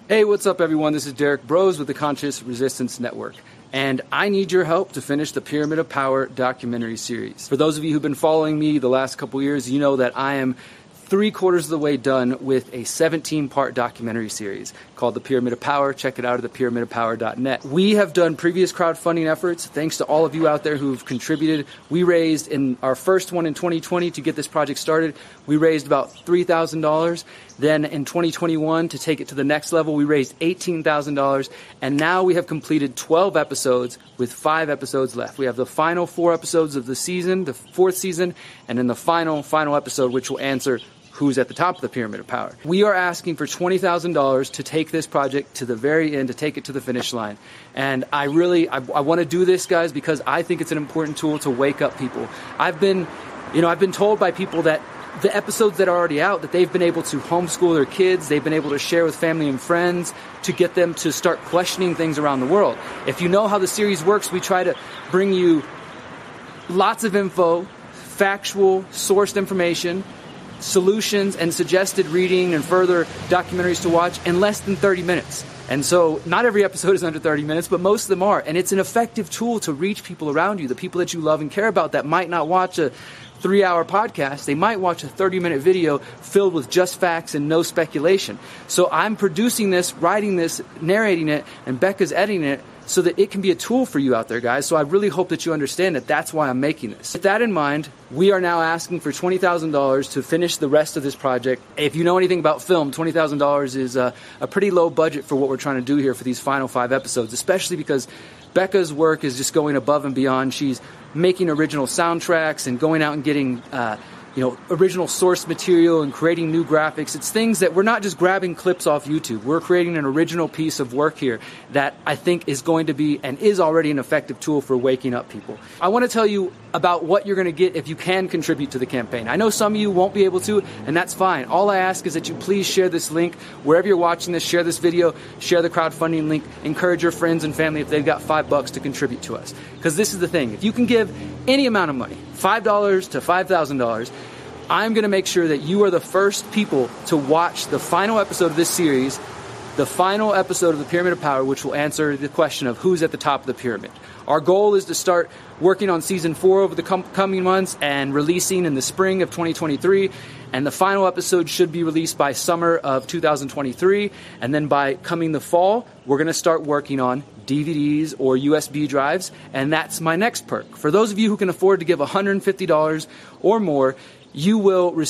Hey, what's up, everyone? This is Derek Bros with the Conscious Resistance Network, and I need your help to finish the Pyramid of Power documentary series. For those of you who've been following me the last couple years, you know that I am 3/4 of the way done with a 17-part documentary series called The Pyramid of Power. Check it out at thepyramidofpower.net. We have done previous crowdfunding efforts. Thanks to all of you out there who've contributed. We raised, in our first one in 2020 to get this project started, we raised about $3,000. Then in 2021, to take it to the next level, we raised $18,000. And now we have completed 12 episodes with 5 episodes left. We have the final 4 episodes of the season, the 4th season, and then the final episode, which will answer who's at the top of the Pyramid of Power. We are asking for $20,000 to take this project to the very end, to take it to the finish line. And I want to do this, guys, because I think it's an important tool to wake up people. I've been told by people that the episodes that are already out, that they've been able to homeschool their kids, they've been able to share with family and friends to get them to start questioning things around the world. If you know how the series works, we try to bring you lots of info, factual, sourced information, solutions, and suggested reading and further documentaries to watch in less than 30 minutes. And so not every episode is under 30 minutes, but most of them are. And it's an effective tool to reach people around you, the people that you love and care about that might not watch a 3-hour podcast. They might watch a 30-minute video filled with just facts and no speculation. So I'm producing this, writing this, narrating it, and Becca's editing it so that it can be a tool for you out there, guys. So I really hope that you understand that that's why I'm making this. With that in mind, we are now asking for $20,000 to finish the rest of this project. If you know anything about film, $20,000 is a pretty low budget for what we're trying to do here for these final 5 episodes, especially because Becca's work is just going above and beyond. She's making original soundtracks and going out and getting original source material and creating new graphics. It's things that we're not just grabbing clips off YouTube. We're creating an original piece of work here that I think is going to be and is already an effective tool for waking up people. I want to tell you about what you're going to get if you can contribute to the campaign. I know some of you won't be able to, and that's fine. All I ask is that you please share this link. Wherever you're watching this, share this video, share the crowdfunding link, encourage your friends and family if they've got $5 to contribute to us. Because this is the thing. If you can give any amount of money, $5 to $5,000, I'm going to make sure that you are the first people to watch the final episode of this series, the final episode of the Pyramid of Power, which will answer the question of who's at the top of the pyramid. Our goal is to start working on season 4 over the coming months and releasing in the spring of 2023. And the final episode should be released by summer of 2023. And then by coming the fall, we're going to start working on DVDs or USB drives. And that's my next perk. For those of you who can afford to give $150 or more, you'll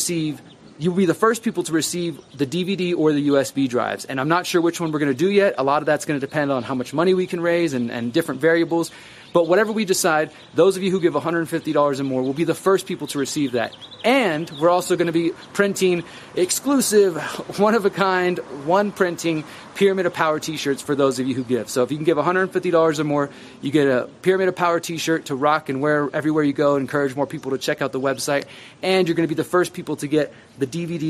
be the first people to receive the DVD or the USB drives. And I'm not sure which one we're going to do yet. A lot of that's going to depend on how much money we can raise and different variables. But whatever we decide, those of you who give $150 or more will be the first people to receive that. And we're also going to be printing exclusive, one-of-a-kind, one-printing Pyramid of Power t-shirts for those of you who give. So if you can give $150 or more, you get a Pyramid of Power t-shirt to rock and wear everywhere you go. Encourage more people to check out the website. And you're going to be the first people to get the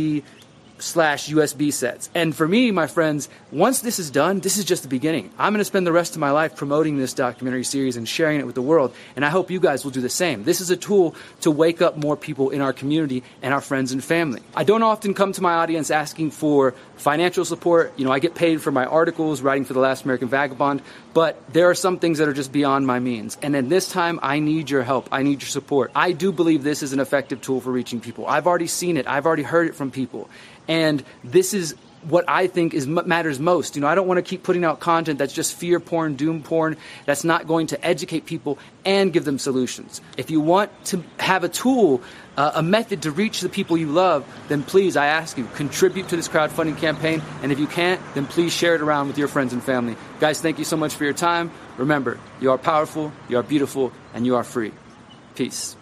DVD/USB sets. And for me, my friends, once this is done, this is just the beginning. I'm going to spend the rest of my life promoting this documentary series and sharing it with the world, and I hope you guys will do the same. This is a tool to wake up more people in our community and our friends and family. I don't often come to my audience asking for financial support. I get paid for my articles, writing for The Last American Vagabond, but there are some things that are just beyond my means. And then this time, I need your help. I need your support. I do believe this is an effective tool for reaching people. I've already seen it. I've already heard it from people. And this is what I think matters most. I don't want to keep putting out content that's just fear porn, doom porn, that's not going to educate people and give them solutions. If you want to have a tool, a method to reach the people you love, then please, I ask you, contribute to this crowdfunding campaign. And if you can't, then please share it around with your friends and family. Guys, thank you so much for your time. Remember, you are powerful, you are beautiful, and you are free. Peace.